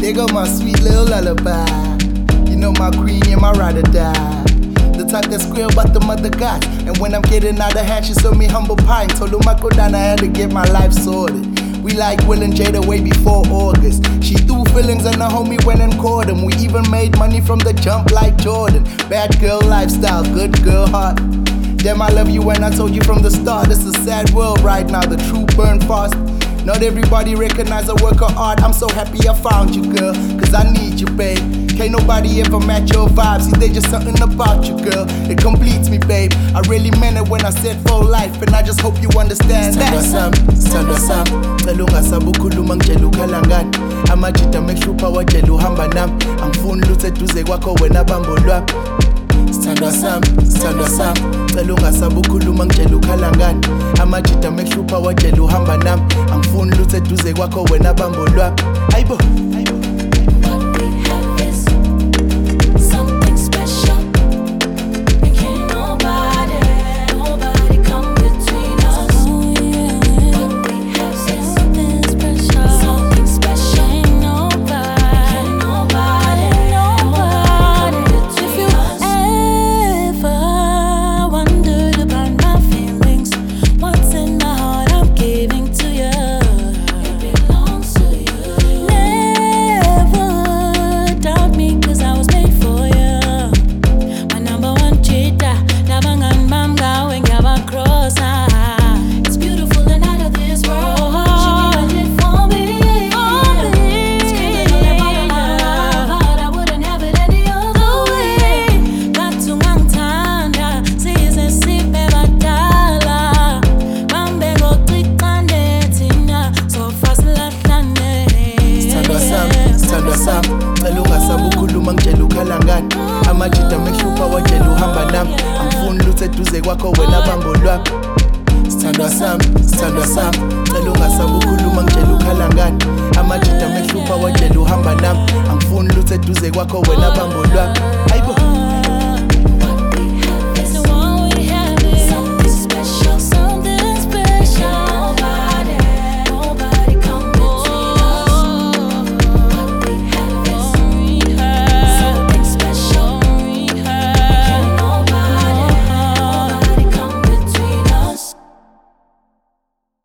Here go my sweet little lullaby. You know my queen, yeah, my ride or die. The type that's square but the mother got. And when I'm getting out of hand, she served me humble pie. Told him I go down, I had to get my life sorted. We like Will and Jada way before August. She threw feelings and the homie went and caught him. We even made money from the jump like Jordan. Bad girl lifestyle, good girl heart. Damn, I love you when I told you from the start. It's a sad world right now, the truth burn fast. Not everybody recognize a work of art. I'm so happy I found you, girl, cause I need you, babe. Can't nobody ever match your vibes. See, there's just something about you, girl. It completes me, babe. I really meant it when I said for life, and I just hope you understand that. Sandwa sam, Talunga sabukhuluma ngitshela ukhalangani. Amajita make sure wajela uhamba nami. Angifuni lutho eduze kwakho wena bambo lwami. Sandwa sam, Talunga sabukhuluma ngitshela ukhalangani. Amajita make sure wajela uhamba nami. Angifuni lutho eduze kwakho wena bambo lwami. Ayibo. Talunga sabukhuluma ngitshela ukhalangani. Amajita make sure wajela uhamba nami. Angifuni lutho eduze kwakho wena bambo lwami. Sithandwa sami, Talunga sabukhuluma ngitshela ukhalangani. Amajita make sure wajela uhamba nami. Angifuni lutho eduze kwakho wena bambo lwami. Ayibo.